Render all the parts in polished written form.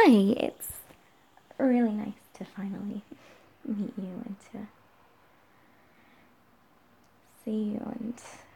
Hi, it's really nice to finally meet you and to see you and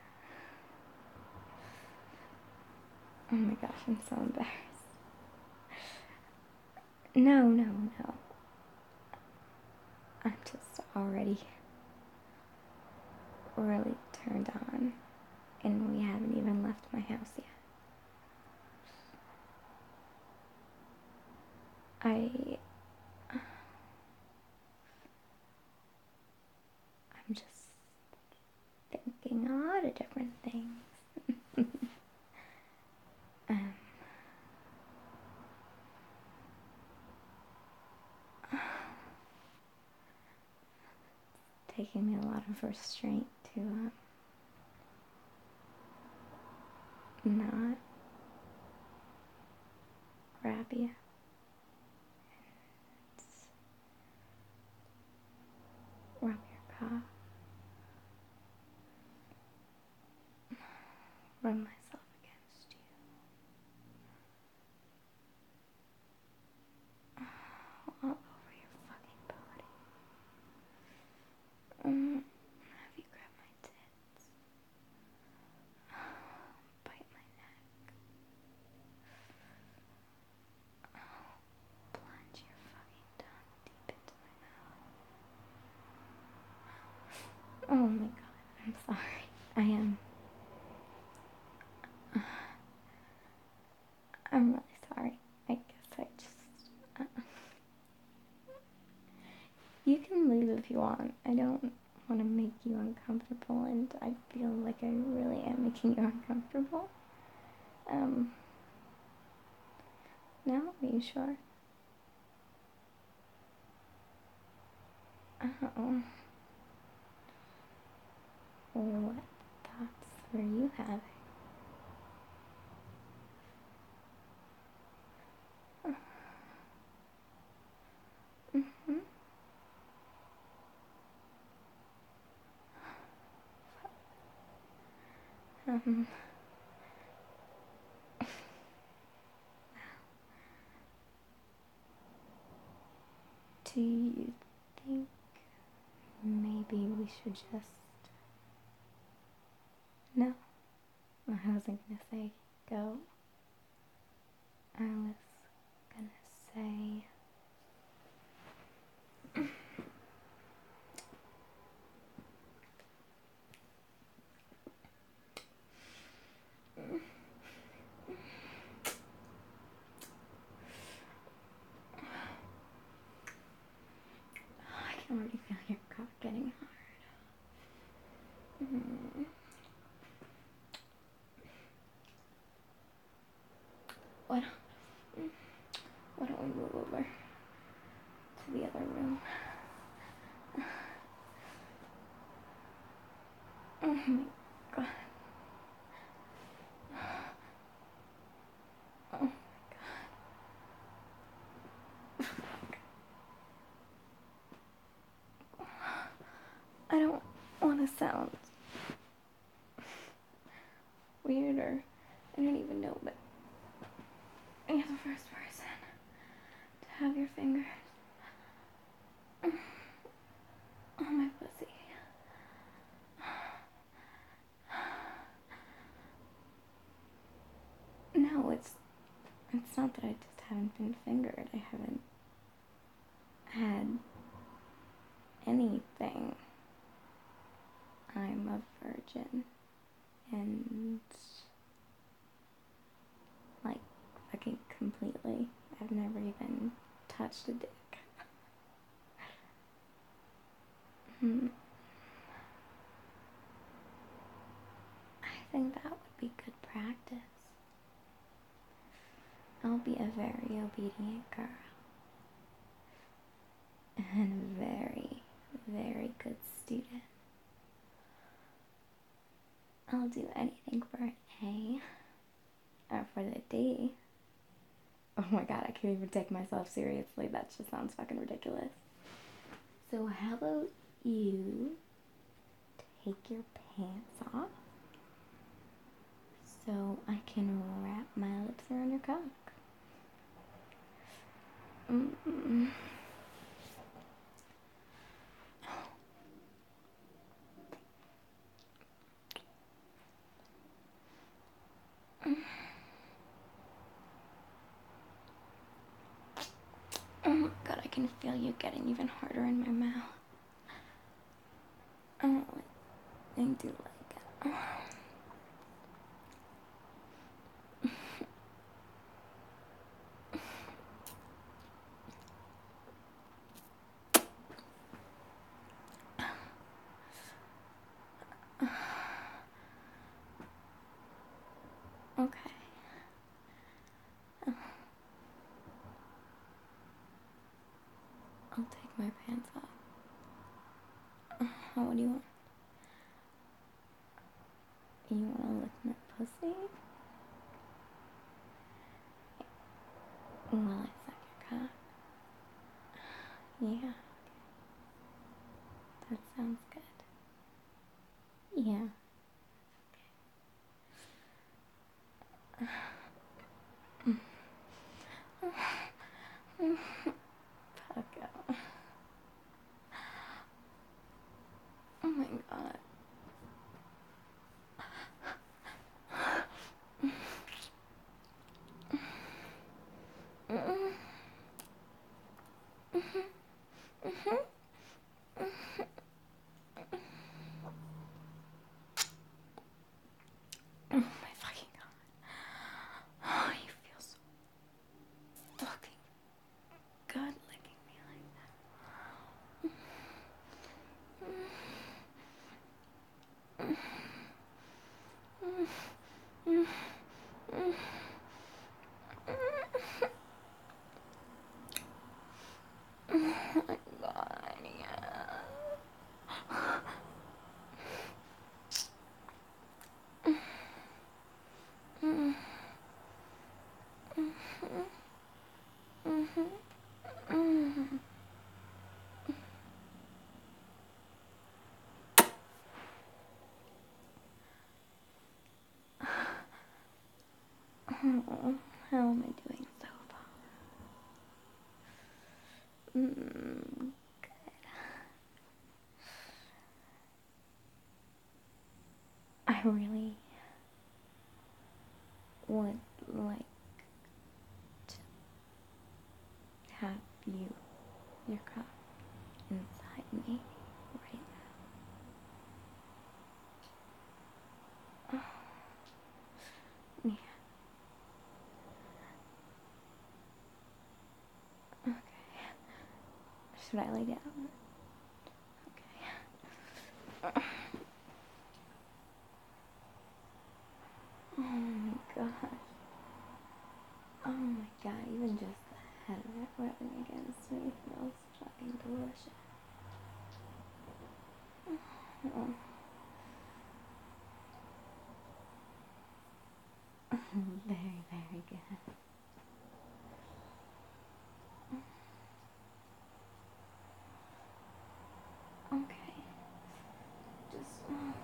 oh my gosh, I'm so embarrassed. No. I'm just already really turned on and we haven't even left my house yet. I'm just thinking a lot of different things. um, Taking me a lot of restraint to not grab you. Rub your cock. Rub myself against you. All over your fucking body. Have you grab my tits? Bite my neck. Plunge your fucking tongue deep into my mouth. Oh my god, I'm sorry. I'm really sorry. I guess I just... You can leave if you want. I don't want to make you uncomfortable, and I feel like I really am making you uncomfortable. No? Are you sure? Oh. What thoughts were you having? Mm-hmm. Um, do you think maybe we should just... No, I wasn't gonna say go. I was gonna say... I can already feel your cock getting hard. Why don't we move over to the other room? Oh my god. Oh my god. I don't want to sound weird or I don't even know, but you're the first person to have your fingers on my pussy. No, it's not that I just haven't been fingered. I haven't had anything. I'm a virgin. And like fucking completely. I've never even touched a dick. I think that would be good practice. I'll be a very obedient girl. And a very, very good student. I'll do anything for an A. Or for the D. Oh my god, I can't even take myself seriously. That just sounds fucking ridiculous. So how about you take your pants off so I can wrap my lips around your cock? Mm-mm. Oh my god, I can feel you getting even harder in my mouth. Oh, I do like it. Okay. I'll take my pants off. What do you want? You wanna lick my pussy? Well, I suck your cock. Yeah. That sounds good. Yeah. Fuck out. Oh my god. Oh my fucking god. Oh, you feel so fucking good licking me like that. Oh my god, yeah. Oh, how am I doing so far? Good. I really would like to have your cock inside me right now. Yeah. Okay. Should I lay down? Okay. Oh my gosh. Oh my god, even just the head of it rubbing against me feels fucking delicious. Oh. Very, very good. Okay. Just,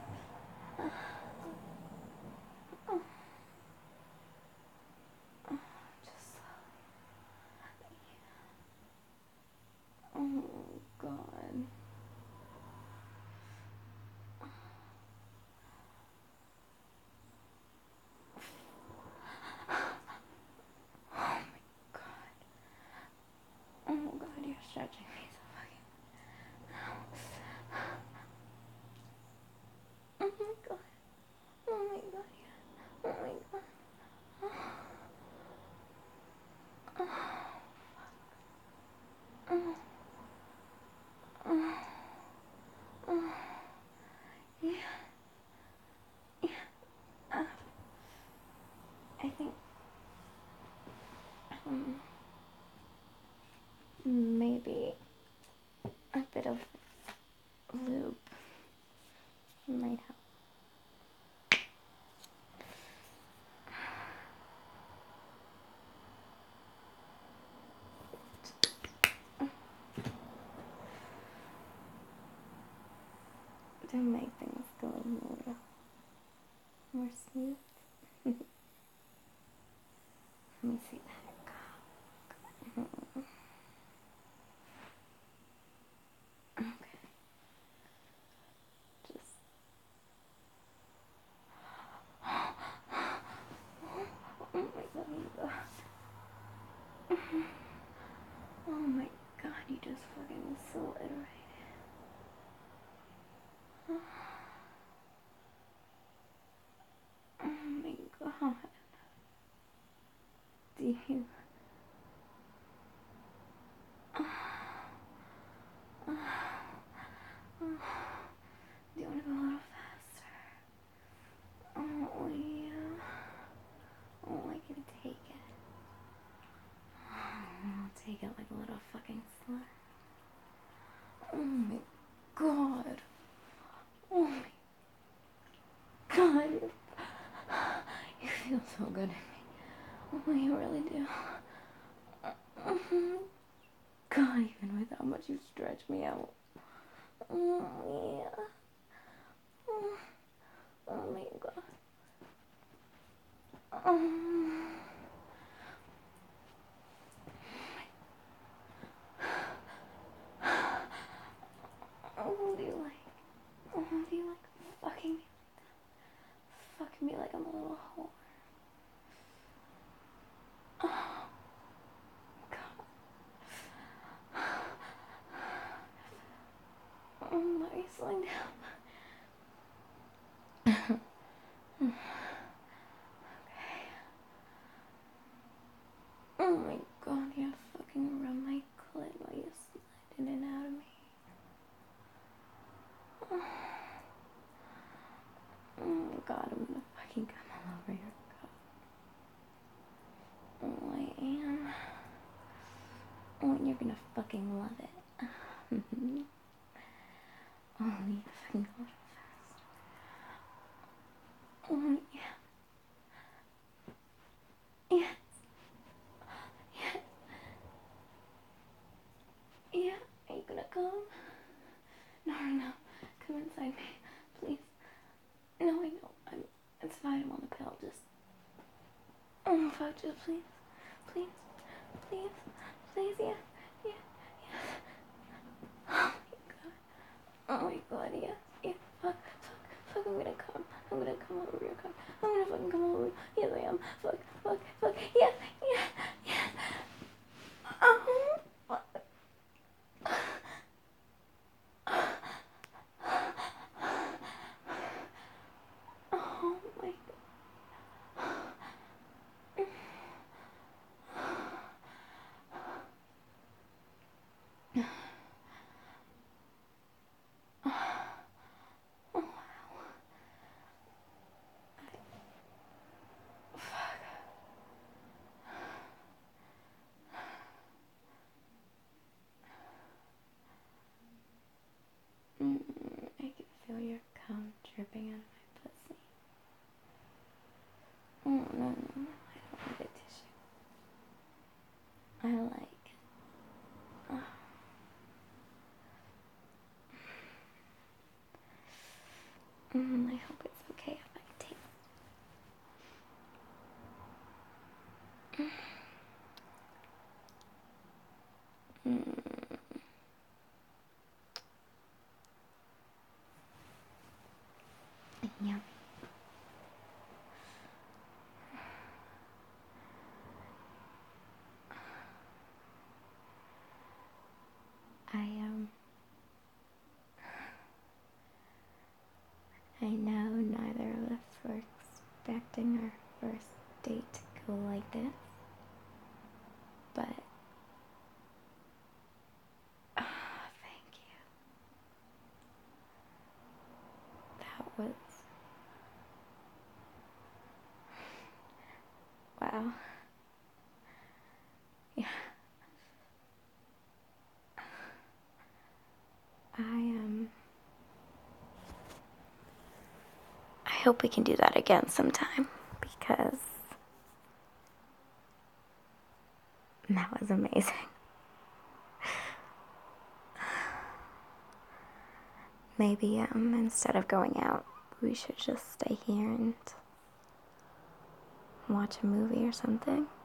just oh god. Oh my god. Oh god, you're stretching me so fucking. Oh my god. Oh my god, yeah. Oh my god. Yeah. Yeah. I think maybe a bit of lube might help. To make things go a little more smooth. Let me see that. Oh my god, you just fucking slid right. Oh my god. Do you... Do you want to go a little faster? Oh, yeah. Oh, I can take it. I'll take it like a little fucking slut. Oh my god. Oh my god. You feel so good in me. Oh, you really do. God, even with how much you stretch me out. Oh, yeah. Oh my god. Oh, do you like? Oh, do you like fucking me? Fucking me like I'm a little whore. Oh, God. Oh, are you slowing down? Okay. Oh my god, you're fucking around my clit while you slide in and out of me. Oh my god, I'm gonna fucking come all over your cock. Oh, I am. Oh, and you're gonna fucking love it. Oh, you fucking go a little fast. Oh, yeah. Yes. Yes. Yeah. Are you gonna come? No, no, no. Come inside me. Please. No, I know. It's fine. I'm on the pill. Just. Oh, fuck, just please. Please. Please. Please, yeah. Yeah. Yeah. Oh my god, yeah. Yeah. Fuck. Fuck. I'm gonna come. I'm gonna come all over your cock. I'm gonna fucking come all over you. Yes, I am. Fuck. Yeah. Yeah. Yeah. Oh. Fuck. Oh my god. Oh, I can feel your cum dripping out of my pussy. Oh, no, no, no. I don't need a tissue. I like it. Oh. I hope it's okay if I taste it. Yeah. I know neither of us were expecting our first date to go like this, but thank you. That was wow. Yeah. I hope we can do that again sometime because that was amazing. Maybe instead of going out, we should just stay here and watch a movie or something.